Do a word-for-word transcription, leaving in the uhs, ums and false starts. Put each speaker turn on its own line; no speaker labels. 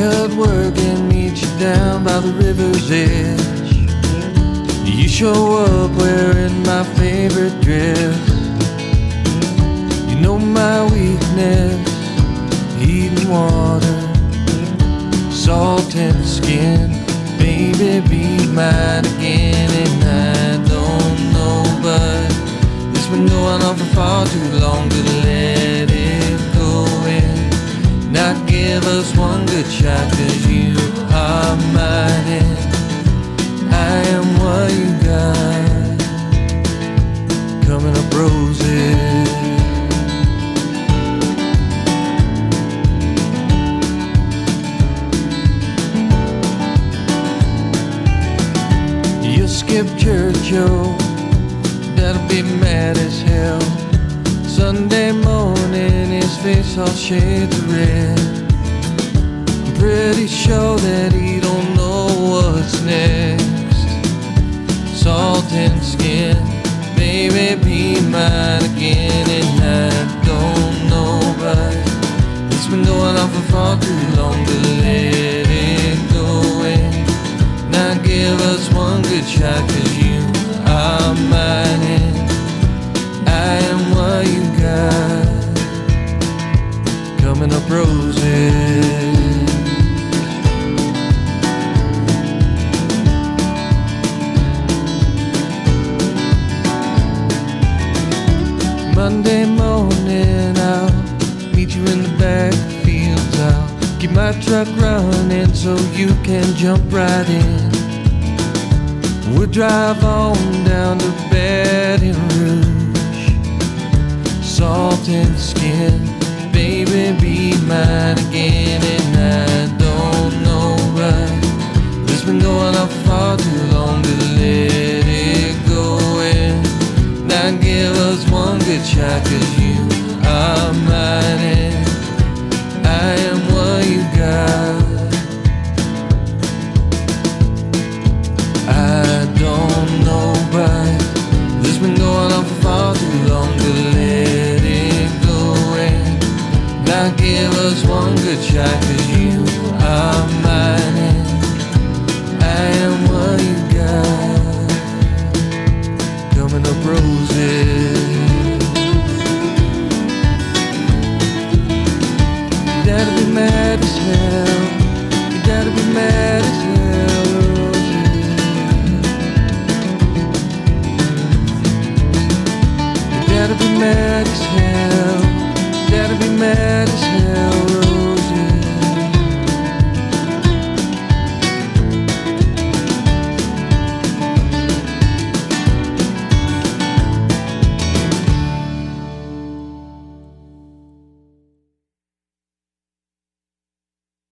cut work and meet you down by the river's edge. You show up wearing my favorite dress. You know my weakness, heat and water, salt and skin. Baby, be mine again. And I don't know, but it's been going on for far too long to let it go and not give us one good shot. Cause you are mine and I am what you got. Coming up roses. You'll skip church, yo, that'll be mad as hell. Sunday morning, his face all shades of red. I'm pretty sure that he don't know what's next. Salt and skin, baby, be mine again. And I don't know, but it's been going on for far too long to let it go and not give us one good shot. Cause you are mine and I am what you got. Coming up roses. Monday morning I'll meet you in the back fields. I'll keep my truck running so you can jump right in. We'll drive on down to Baton Rouge. Salt and skin, baby, be mine again. And I don't know, but it's been going on for far too long to let it go and not give us one good shot. Cause you are mine and I am what you got. I don't know, but this been going on for far too long to let it go and not give us one good shot. Cause you are mine and I am what you got. Coming up roses. You gotta be mad as hell. You gotta be mad as hell. Gotta be mad as hell, gotta be mad as hell.